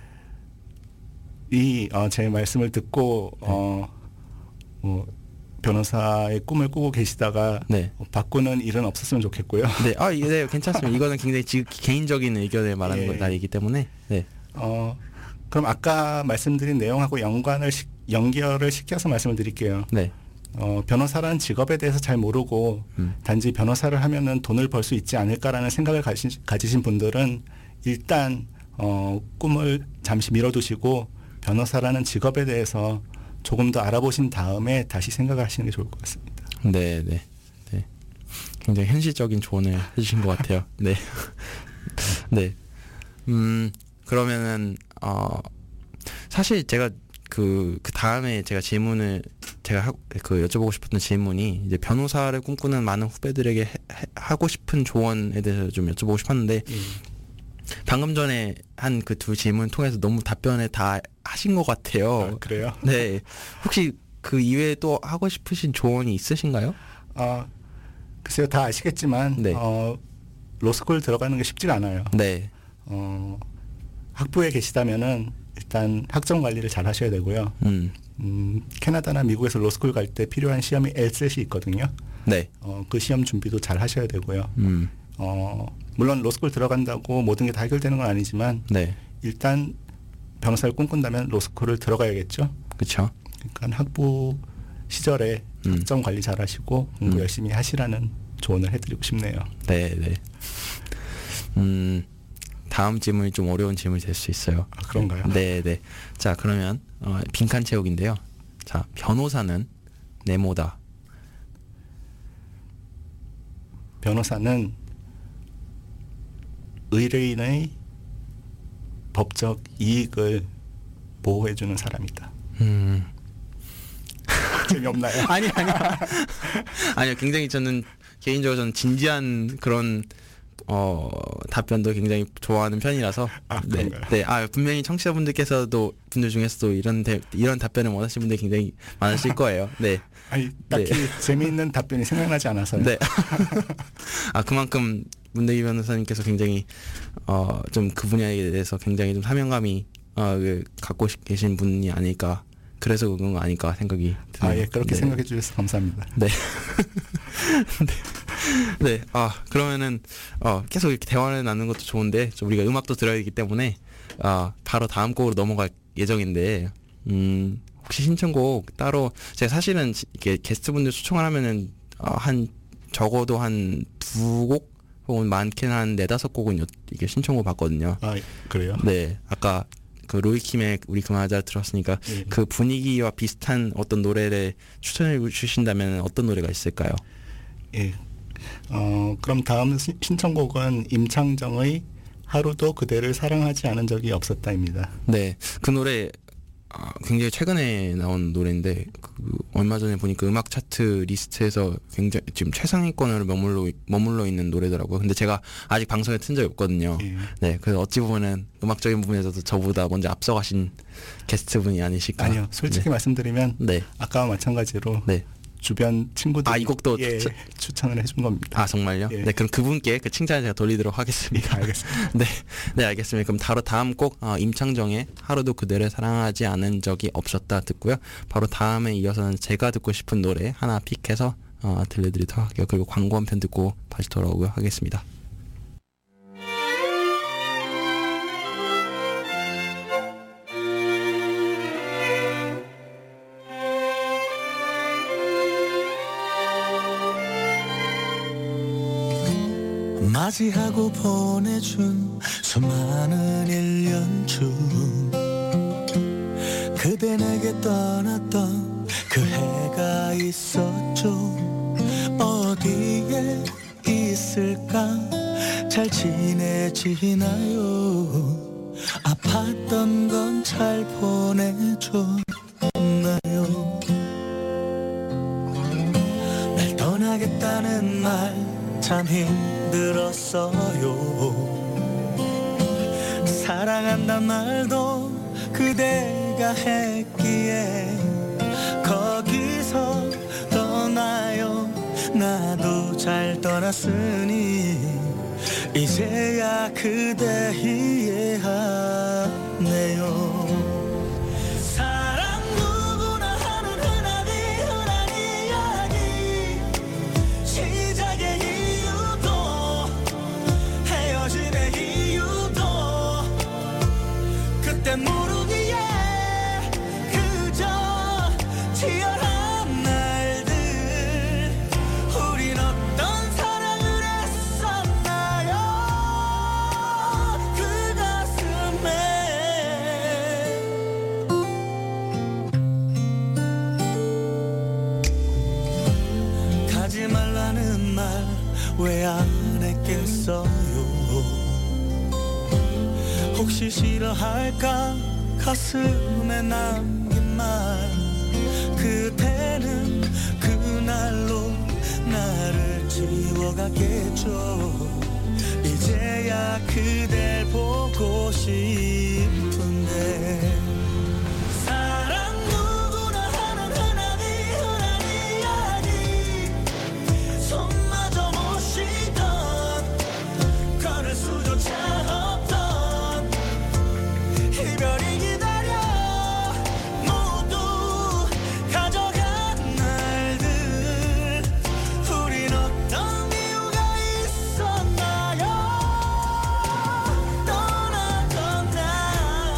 S5: 제 말씀을 듣고 변호사의 꿈을 꾸고 계시다가
S6: 네.
S5: 바꾸는 일은 없었으면 좋겠고요.
S6: 네. 네, 괜찮습니다. 이거는 굉장히 개인적인 의견을 말하는
S5: 예.
S6: 것이기 때문에. 네.
S5: 그럼 아까 말씀드린 내용하고 연결을 시켜서 말씀을 드릴게요.
S6: 네.
S5: 변호사라는 직업에 대해서 잘 모르고 단지 변호사를 하면은 돈을 벌 수 있지 않을까라는 생각을 가지신 분들은 일단 꿈을 잠시 미뤄두시고 변호사라는 직업에 대해서 조금 더 알아보신 다음에 다시 생각을 하시는 게 좋을 것 같습니다.
S6: 네, 네, 네. 굉장히 현실적인 조언을 해주신 것 같아요. 네, 네. 그러면은 사실 제가 그 다음에 제가 여쭤보고 싶었던 질문이 이제 변호사를 꿈꾸는 많은 후배들에게 하고 싶은 조언에 대해서 좀 여쭤보고 싶었는데 방금 전에 한 그 두 질문 통해서 너무 답변을 다 하신 것 같아요.
S5: 그래요?
S6: 네. 혹시 그 이외에 또 하고 싶으신 조언이 있으신가요?
S5: 글쎄요, 다 아시겠지만
S6: 네.
S5: 로스쿨 들어가는 게 쉽지가 않아요.
S6: 네.
S5: 학부에 계시다면은 일단 학점 관리를 잘 하셔야 되고요. 캐나다나 미국에서 로스쿨 갈 때 필요한 시험이 LSAT이 있거든요.
S6: 네.
S5: 그 시험 준비도 잘 하셔야 되고요. 물론 로스쿨 들어간다고 모든 게 다 해결되는 건 아니지만
S6: 네.
S5: 일단 변호사를 꿈꾼다면 로스쿨을 들어가야겠죠.
S6: 그렇죠.
S5: 그러니까 학부 시절에 학점 관리 잘하시고 공부 열심히 하시라는 조언을 해드리고 싶네요.
S6: 네, 네. 다음 질문이 좀 어려운 질문이 될 수 있어요.
S5: 아, 그런가요?
S6: 네, 네. 자, 그러면 빈칸 채우기인데요. 자, 변호사는 네모다.
S5: 변호사는 의뢰인의 법적 이익을 보호해주는 사람이다. 재미없나요?
S6: 아니요. 아니요, 굉장히 저는 개인적으로 저는 진지한 그런 답변도 굉장히 좋아하는 편이라서.
S5: 아,
S6: 네,
S5: 그런가요?
S6: 네. 분명히 청취자분들께서도 분들 중에서도 이런 답변을 원하시는 분들 굉장히 많으실 거예요. 네.
S5: 아니, 딱히
S6: 네.
S5: 재미있는 답변이 생각나지 않아서요.
S6: 네. 그만큼 문대기 변호사님께서 굉장히 좀 그 분야에 대해서 굉장히 좀 사명감이 갖고 계신 분이 아닐까. 그래서 그런 거 아닐까 생각이 드네요.
S5: 아, 예, 그렇게
S6: 네.
S5: 생각해 주셔서 감사합니다.
S6: 네. 네. 그러면은 계속 이렇게 대화를 나누는 것도 좋은데 좀 우리가 음악도 들어야 되기 때문에 바로 다음 곡으로 넘어갈 예정인데 혹시 신청곡 따로 제가 사실은 이렇게 게스트분들 초청을 하면은 적어도 한 2곡 혹은 많게는 한 4-5곡은 이게 신청곡 받거든요.
S5: 아, 그래요?
S6: 네. 아까 그 로이킴의 우리 그만하자 들었으니까
S5: 예.
S6: 그 분위기와 비슷한 어떤 노래를 추천해 주신다면 어떤 노래가 있을까요?
S5: 예. 그럼 다음 신청곡은 임창정의 하루도 그대를 사랑하지 않은 적이 없었다입니다.
S6: 네, 그 노래 굉장히 최근에 나온 노래인데 얼마 전에 보니까 음악 차트 리스트에서 굉장히 지금 최상위권으로 머물러 있는 노래더라고요. 근데 제가 아직 방송에 튼 적이 없거든요.
S5: 예.
S6: 네, 그래서 어찌 보면은 음악적인 부분에서도 저보다 먼저 앞서가신 게스트분이 아니실까.
S5: 아니요, 솔직히 말씀드리면
S6: 네.
S5: 아까와 마찬가지로
S6: 네.
S5: 주변 친구들이
S6: 이 곡도
S5: 추천을 해준 겁니다.
S6: 정말요?
S5: 예.
S6: 네, 그럼 그분께 그 칭찬을 제가 돌리도록 하겠습니다.
S5: 예, 알겠습니다.
S6: 네, 알겠습니다. 그럼 바로 다음 곡 임창정의 하루도 그대를 사랑하지 않은 적이 없었다 듣고요. 바로 다음에 이어서는 제가 듣고 싶은 노래 하나 픽해서 들려드리도록 할게요. 그리고 광고 한 편 듣고 다시 돌아오도록 하겠습니다.
S3: 맞이하고 보내준 수많은 1년 중 그대 내게 떠났던 그 해가 있었죠. 어디에 있을까 잘 지내지나요. 아팠던 건 잘 보내줬나요. 날 떠나겠다는 말 참 힘들었어요. 사랑한단 말도 그대가 했기에 거기서 떠나요. 나도 잘 떠났으니 이제야 그대 이해하네요. 사랑 누구나 하는 흔한 이야기. 시작의 이유도 헤어짐의 이유도 그때 모르기에 그저 치열한 날들. 우린 어떤 사랑을 했었나요. 그 가슴에 가지 말라는 말 왜 안 했겠어요. 혹시 싫어할까 가슴에 남긴 말. 그대는 그날로 나를 지워가겠죠. 이제야 그댈 보고 싶은데. 사랑 누구나 하는 흔한 이야기. 손마저 못 쉬던 걸을 수조차 없던 이별이 기다려 모두 가져간 날들. 우린 어떤 이유가 있었나요. 떠나던 날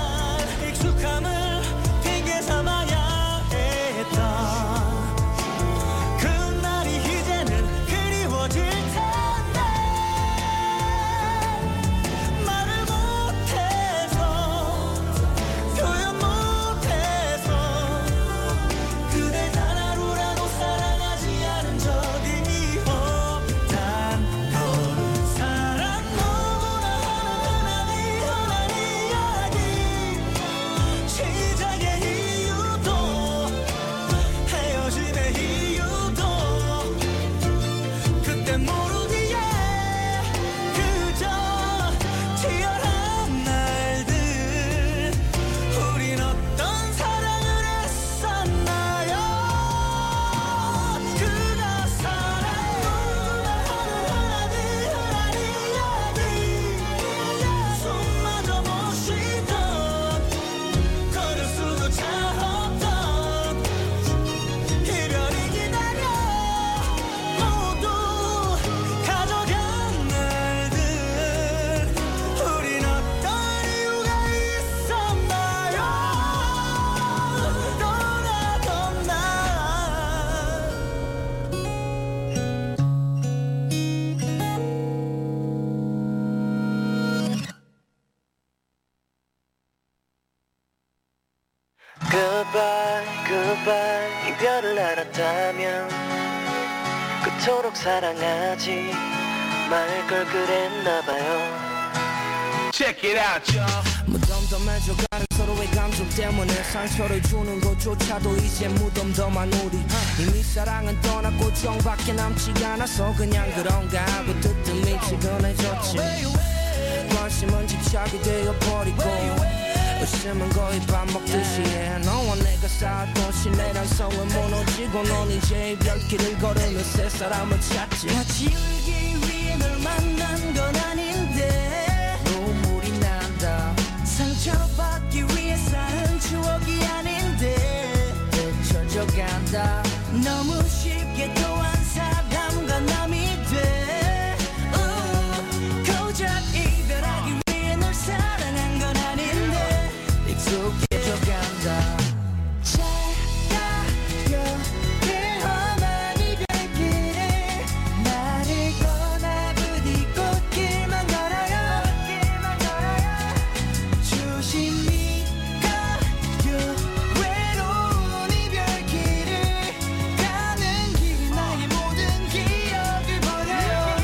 S3: Goodbye 이별을 알았다면 그토록 사랑하지 말 걸 그랬나봐요.
S8: Check it out, y'all. 무덤덤해져가는 서로의 감정 때문에 상처를 주는 것조차도 이제 무덤덤한 우리. 이미 사랑은 떠났고 정밖에 남지 않아서 그냥 그런가 하고 뜨뜻미지근해졌지. 관심은 집착이 되어버리고 웃음은 거의 밥 먹듯이 해. 너와 내가 쌓았던 신뢰란 성은 무너지고 넌 이제 이별길을 걸으며 새 사람을 찾지. 같이 울기 위해 널 만난 건 아닌데 눈물이 난다. 상처받기 위해 쌓은 추억이 아닌데 잊혀져간다. 너무 쉽게 또한 사람과 남이 돼. 고작 이별하기 위해 널 사랑한 건 아닌데 익숙해져간다. 잘 가요 험한 이별길을 나를 떠나 부디 꽃길만 걸어요. 조심히 가요 외로운 이별길을 가는 길 나의 모든 기억을 버려요.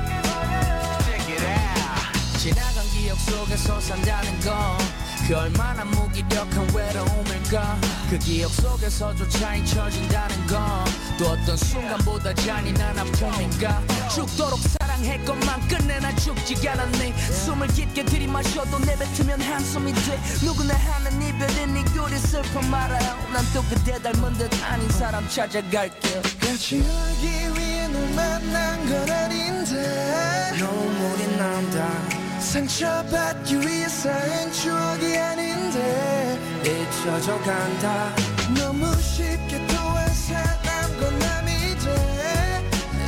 S8: 지나간 기억 속에서 산다는 건 그 얼마나 무기력한 외로움일까. 그 기억 속에서조차 잊혀진다는 건 또 어떤 순간보다 잔인한 아픔인가. 죽도록 사랑했건만 끝내 나 죽지 않았네. 숨을 깊게 들이마셔도 내뱉으면 한숨이 돼. 누구나 하는 이별은 이 꼴이 슬픔 말아요. 난 또 그대 닮은 듯 아닌 사람 찾아갈게.
S3: 같이 울기 위해 널 만난 건 아닌데
S8: 눈물이 난다.
S3: 상처받기 위해 쌓은 추억이 아닌데
S8: 잊혀져간다.
S3: 너무 쉽게 또한 사람과 남이 돼.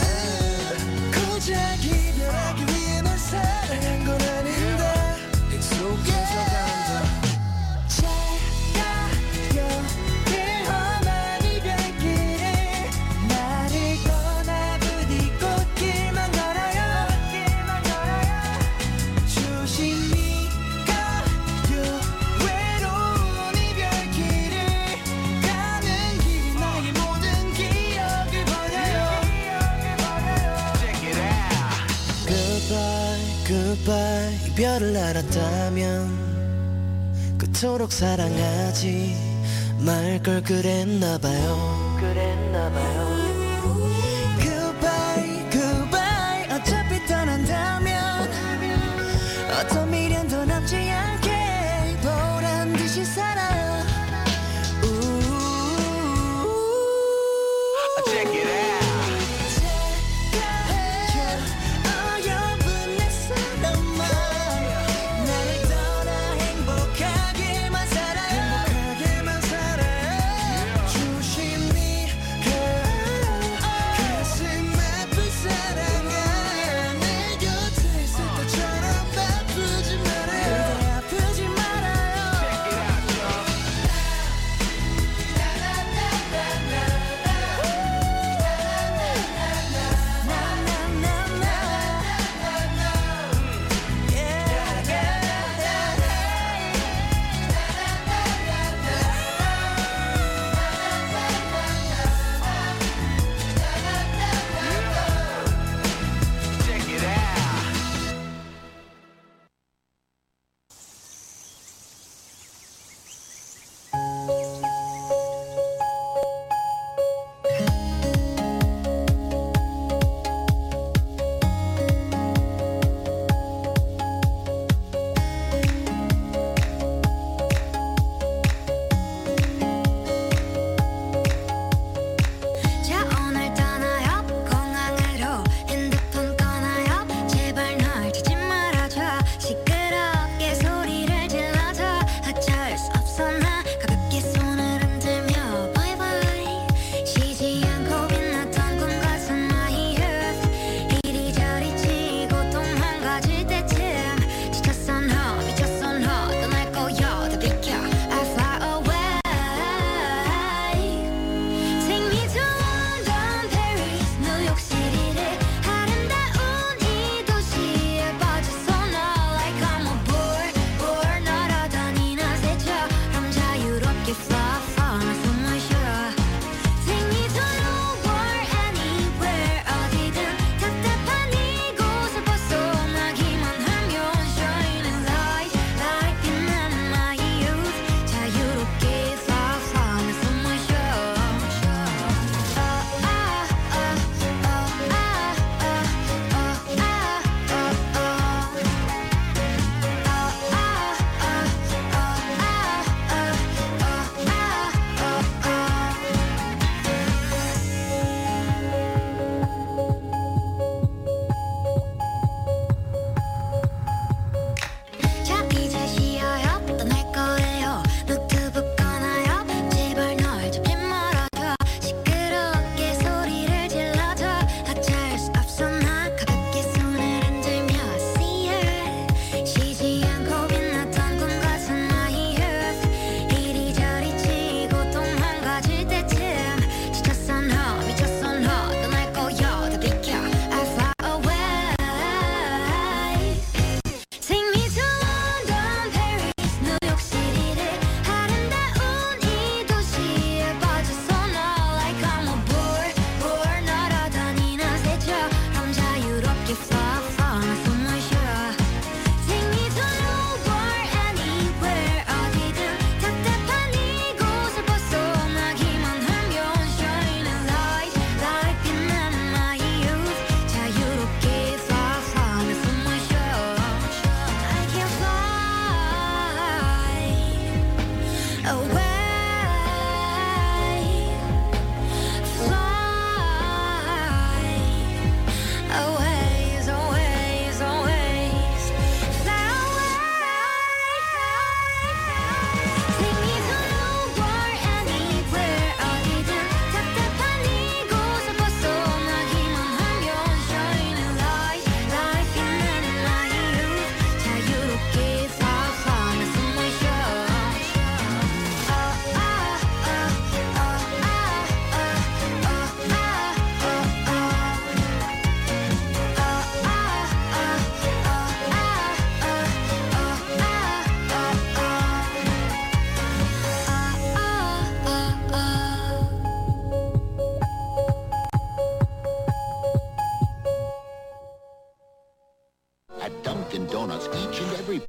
S3: 고작 이별하기 위해 널 사랑한 건 아닌데
S8: 익숙해져간다.
S3: 잘 가요 그 험한 이별길을 나를 떠나 부디 꽃길만 걸어요. 조심히 가요 외로운 이별길을 가는 길 나의 모든 기억을 버려요. Goodbye, goodbye 이별을 알았다면 그토록 사랑하지 말 걸 그랬나봐요. Goodbye, goodbye 어차피 떠난다면 어떤 미련도 남지 않게 보란 듯이 살아.
S8: Check it out.
S3: 어여쁜 내 사람아 나를 떠나 행복하게만 살아. 조심히 가. 그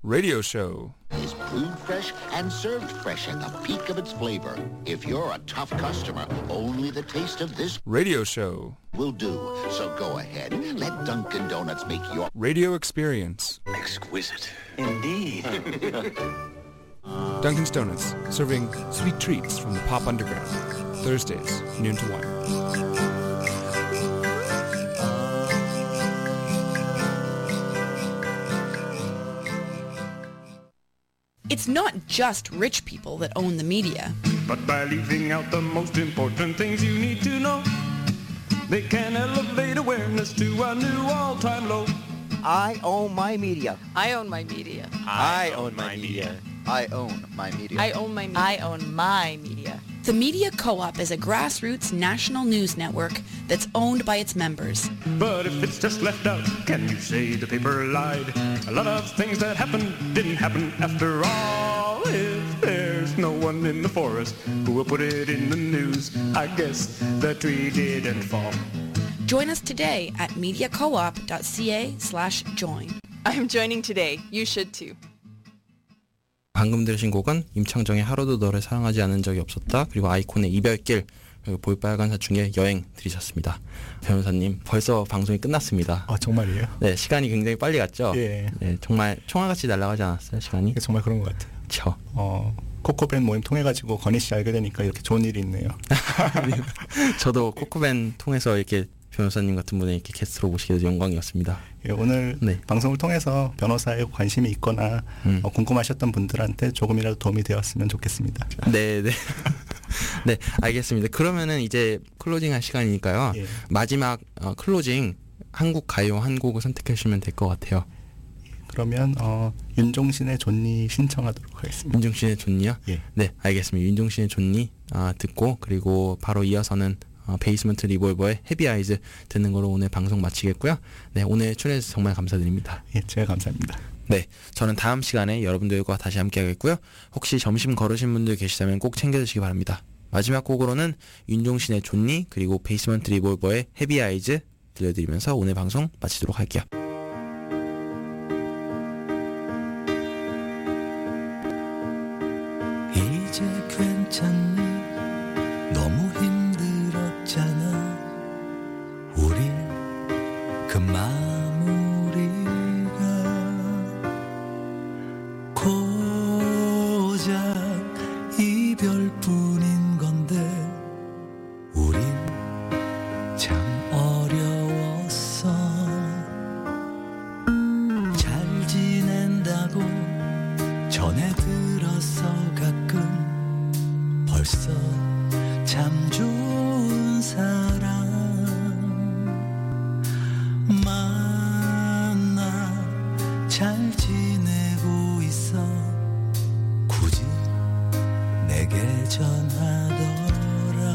S9: Radio show.
S10: Is brewed fresh and served fresh at the peak of its flavor. If you're a tough customer, only the taste of this
S9: Radio show.
S10: will do. So go ahead, let Dunkin' Donuts make your
S9: Radio experience.
S10: exquisite.
S11: Indeed.
S9: Dunkin's Donuts, serving sweet treats from the pop underground. Thursdays, noon to 1.
S12: It's not just rich people that own the media.
S7: But by leaving out the most important things you need to know, they can elevate awareness to a new all-time low.
S11: I own my media.
S12: I own my media.
S11: I own my media.
S13: I own my media.
S12: I own my media. I own my media. The Media Co-op is a grassroots national news network that's owned by its members.
S7: But if it's just left out, can you say the paper lied? A lot of things that happened didn't happen after all. If there's no one in the forest who will put it in the news, I guess the tree didn't fall.
S12: Join us today at mediacoop.ca/join.
S14: I'm joining today. You should too.
S6: 방금 들으신 곡은 임창정의 하루도 너를 사랑하지 않은 적이 없었다, 그리고 아이콘의 이별길, 그리고 볼빨간 사춘기의 여행 들으셨습니다. 변호사님, 벌써 방송이 끝났습니다.
S5: 아, 정말이에요?
S6: 네, 시간이 굉장히 빨리 갔죠?
S5: 예.
S6: 네, 정말 총알같이 날아가지 않았어요, 시간이?
S5: 정말 그런 것 같아요.
S6: 그렇죠.
S5: 코코밴 모임 통해가지고 건희 씨 알게 되니까 이렇게 좋은 일이 있네요.
S6: 저도 코코밴 통해서 이렇게 변호사님 같은 분을 이렇게 게스트로 모시게 돼서 영광이었습니다.
S5: 예, 오늘
S6: 네.
S5: 방송을 통해서 변호사에 관심이 있거나 궁금하셨던 분들한테 조금이라도 도움이 되었으면 좋겠습니다.
S6: 네, 네. 네, 알겠습니다. 그러면은 이제 클로징 할 시간이니까요.
S5: 예.
S6: 마지막 클로징 한국 가요 한 곡을 선택해 주시면 될 것 같아요.
S5: 그러면 윤종신의 존니 신청하도록 하겠습니다.
S6: 윤종신의 존니요?
S5: 예.
S6: 네, 알겠습니다. 윤종신의 존니 듣고, 그리고 바로 이어서는 베이스먼트 리볼버의 헤비 아이즈 듣는 거로 오늘 방송 마치겠고요. 네, 오늘 출연해주셔서 정말 감사드립니다.
S5: 예, 제가 감사합니다.
S6: 네, 저는 다음 시간에 여러분들과 다시 함께 하겠고요. 혹시 점심 걸으신 분들 계시다면 꼭 챙겨주시기 바랍니다. 마지막 곡으로는 윤종신의 존니, 그리고 베이스먼트 리볼버의 헤비 아이즈 들려드리면서 오늘 방송 마치도록 할게요.
S3: 이제 괜찮니? 너무 힘들었잖아. 우리 그 마무리가 고작 이별뿐인 건데 우린 참 어려웠어. 잘 지낸다고 전해 들었어. 가끔 벌써 참 좋은 사람 만나 잘 지내고 있어. 굳이 내게 전하더라.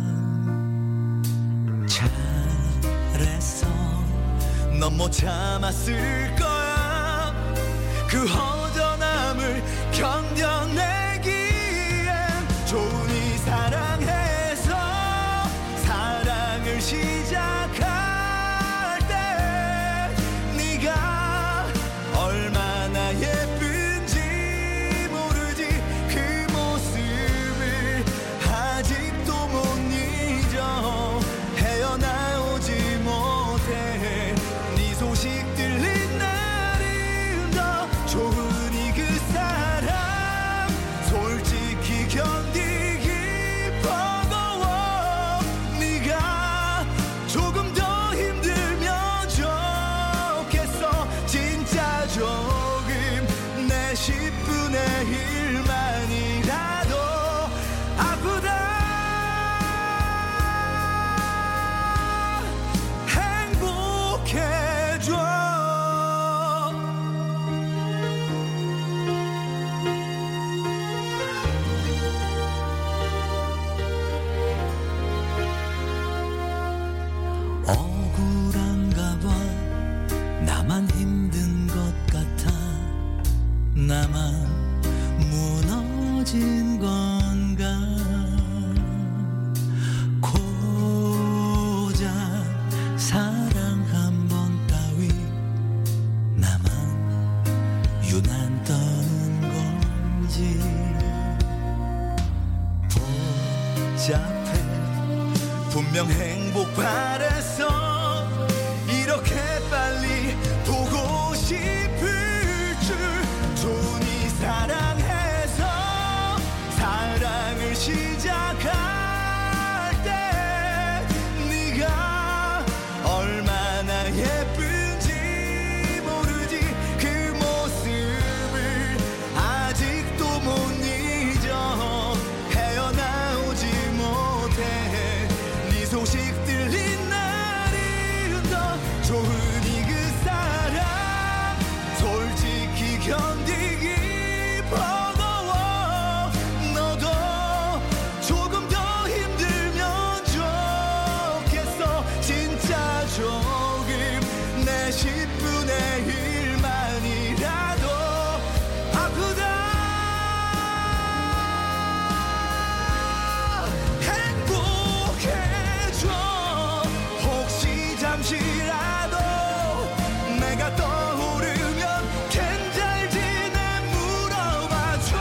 S3: 잘했어. 넌 못 참았을 거야. 그 허전함을 견뎌내기엔 좋으니 사랑해서 사랑을 시작할 때 네가 얼마나 예쁜지 모르지. 그 모습을 아직도 못 잊어. 헤어나오지 못해. 네 소식 들린 날은 더 좋으니 그 사람 솔직히 견디기 버거워. 네가 조금 더 힘들면 좋겠어. 진짜 조금 내 10분의 1만이라도 아프다 행복해져. 억울한가 봐. 나만 힘든 것 같아. 나만 무너진 건가. 고작 사랑 한 번 따위 나만 유난 분명 행복 바랬어 이렇게 빨리 보고 싶을 줄 좋으니 사랑해서 사랑을 시작할 때 네가 얼마나 예쁜지 모르지 그 모습을 아직도 못 잊어 헤어나오지 못해 네 소식 들린 날은 더 좋으니 그 사랑 솔직히 견디기 버거워 너도 조금 더 힘들면 좋겠어 진짜 조금 내 10분의 1만이라도 아프다 행복해져 혹시 잠시라도 내가 떠오르면 괜잘 지내 물어봐줘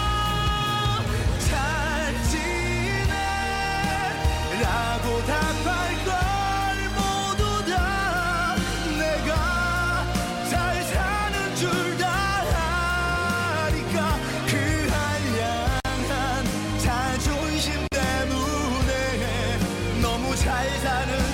S3: 잘 지내 라고 답할 걸 모두 다 내가 잘 사는 줄 다 아니까 그 한량한 자존심 때문에 너무 잘 사는